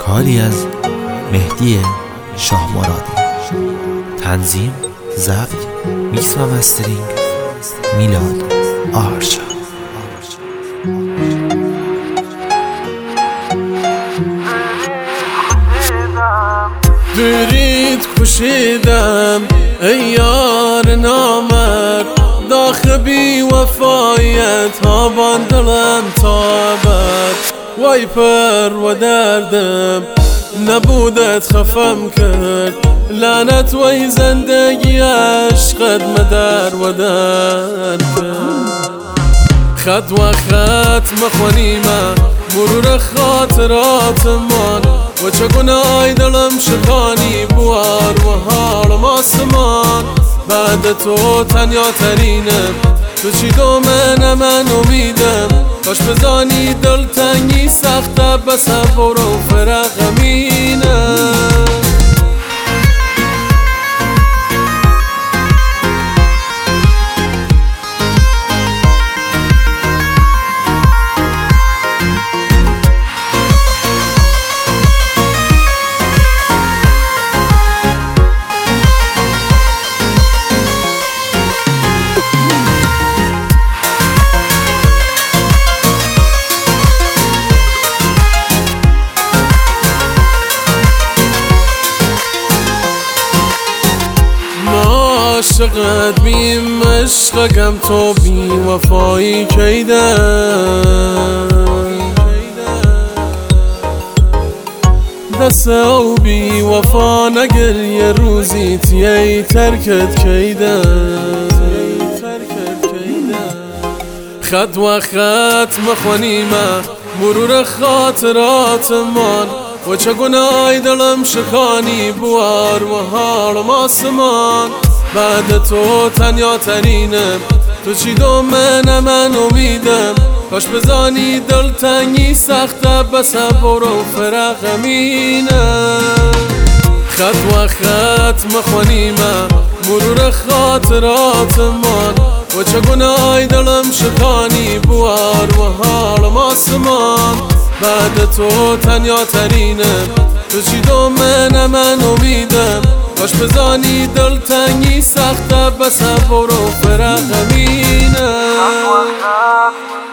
کاری از مهدی شاه مرادی. تنظیم، ضبط، میکس و مسترینگ میلاد آرشا. برید کشیدم ای یار نامرد، داخل بی وفایت ها باندلم تابد. وای پر و دردم نبودت خفم کرد، لعنت وی زندگی عشقت مدر و در کرد. خط و خط مخونیمه مرور خاطراتمان، و چگونه دلم شکانی بوار و حالم آسمان. بعد تو تنیا ترینم، تو چی دومن من امیدم. کاش بزانی دل تنگی سخته به صبر و فرقمینم. عاشقت بیم عشقم تو بی وفایی کیدن، دست او بی وفا نگر یه روزی تیهی ترکت کیدن. خط و خط مخونیمه مرور خاطراتمان، و چگونه دلم شکانی بوار و حالم آسمان. بعد تو تنیا ترینم، تو چی دومن من امیدم. کاش بزانی دل تنگی سخته به صبر و فرقمینم. خط و خط مخونیمه مرور خاطراتمان، و چگونه دلم شکانی بوار و حالم آسمان. بعد تو تنیا ترینم، تو چی دومن من امیدم. کاش بزانی دل تنگی سخته به صبر و فرقمینم.